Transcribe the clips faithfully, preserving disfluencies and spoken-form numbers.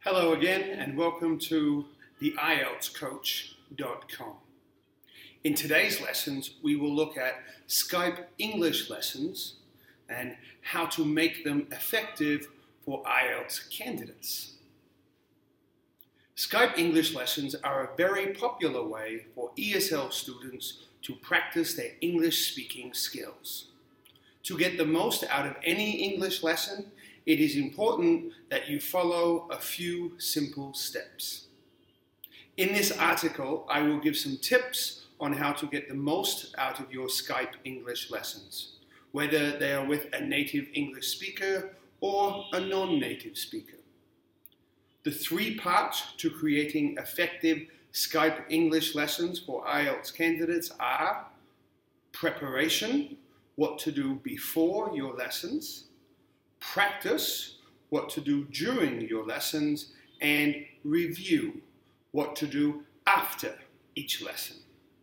Hello again and welcome to the I E L T S coach dot com. In today's lessons we will look at Skype English lessons and how to make them effective for I E L T S candidates. Skype English lessons are a very popular way for E S L students to practice their English speaking skills. To get the most out of any English lesson, it is important that you follow a few simple steps. In this article, I will give some tips on how to get the most out of your Skype English lessons, whether they are with a native English speaker or a non-native speaker. The three parts to creating effective Skype English lessons for I E L T S candidates are preparation, what to do before your lessons, practice, what to do during your lessons, and review, what to do after each lesson.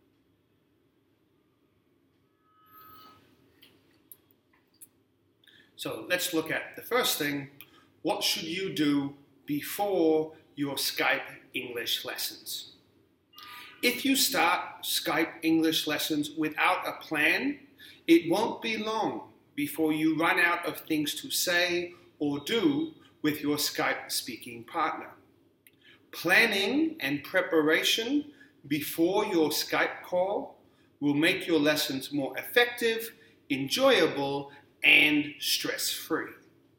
So let's look at the first thing. What should you do before your Skype English lessons? If you start Skype English lessons without a plan, it won't be long before you run out of things to say or do with your Skype speaking partner. Planning and preparation before your Skype call will make your lessons more effective, enjoyable, and stress-free.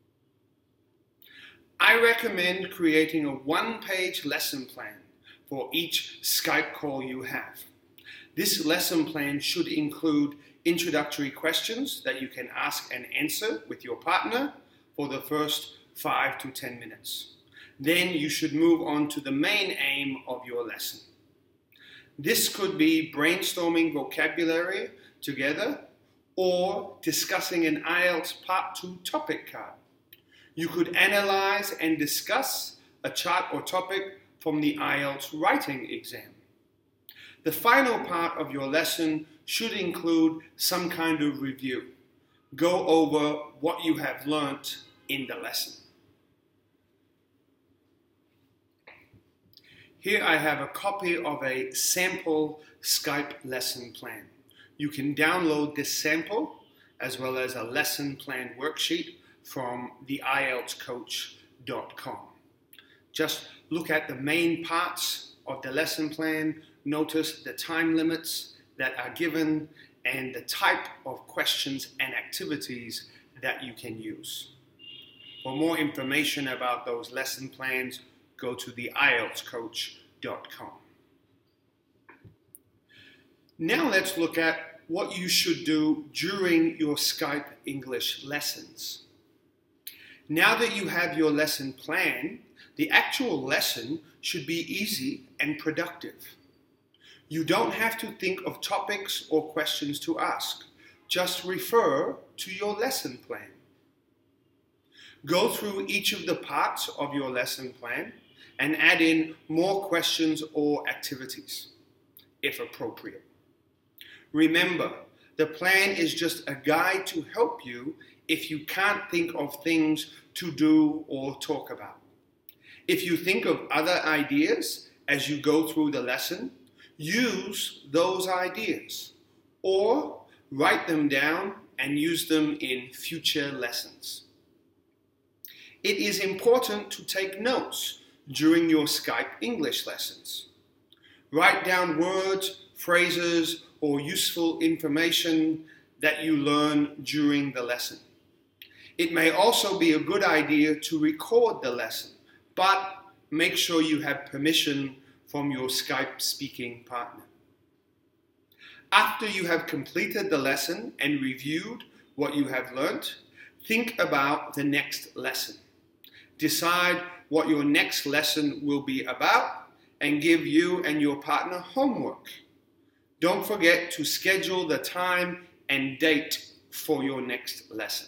I recommend creating a one-page lesson plan for each Skype call you have. This lesson plan should include introductory questions that you can ask and answer with your partner for the first five to ten minutes. Then you should move on to the main aim of your lesson. This could be brainstorming vocabulary together or discussing an I E L T S Part two topic card. You could analyze and discuss a chart or topic from the I E L T S writing exam. The final part of your lesson should include some kind of review. Go over what you have learnt in the lesson. Here I have a copy of a sample Skype lesson plan. You can download this sample as well as a lesson plan worksheet from the I E L T S coach dot com. Just look at the main parts of the lesson plan, notice the time limits that are given and the type of questions and activities that you can use. For more information about those lesson plans, go to the I E L T S coach dot com. Now let's look at what you should do during your Skype English lessons. Now that you have your lesson plan, the actual lesson should be easy and productive. You don't have to think of topics or questions to ask. Just refer to your lesson plan. Go through each of the parts of your lesson plan and add in more questions or activities, if appropriate. Remember, the plan is just a guide to help you if you can't think of things to do or talk about. If you think of other ideas as you go through the lesson, use those ideas or write them down and use them in future lessons. It is important to take notes during your Skype English lessons. Write down words, phrases, or useful information that you learn during the lesson. It may also be a good idea to record the lesson, but make sure you have permission from your Skype speaking partner. After you have completed the lesson and reviewed what you have learnt, think about the next lesson. Decide what your next lesson will be about and give you and your partner homework. Don't forget to schedule the time and date for your next lesson.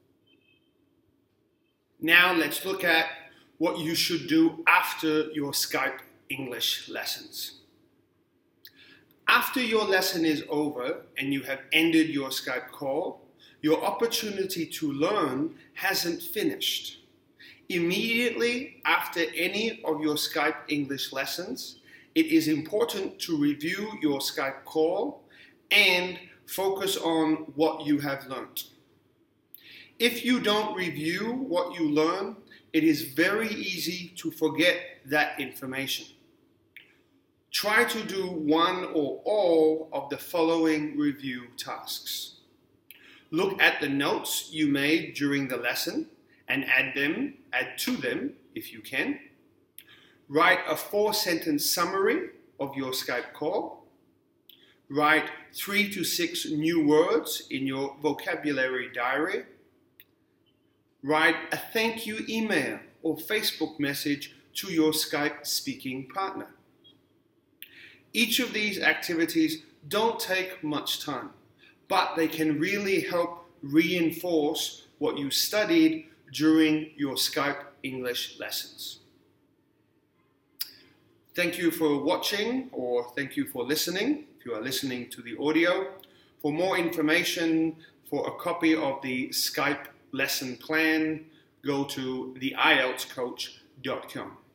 Now let's look at what you should do after your Skype English lessons. After your lesson is over and you have ended your Skype call, your opportunity to learn hasn't finished. Immediately after any of your Skype English lessons, it is important to review your Skype call and focus on what you have learned. If you don't review what you learn, it is very easy to forget that information. Try to do one or all of the following review tasks. Look at the notes you made during the lesson and add them, add to them if you can. Write a four-sentence summary of your Skype call. Write three to six new words in your vocabulary diary. Write a thank you email or Facebook message to your Skype speaking partner. Each of these activities don't take much time, but they can really help reinforce what you studied during your Skype English lessons. Thank you for watching, or thank you for listening, if you are listening to the audio. For more information, for a copy of the Skype lesson plan, go to the I E L T S coach dot com.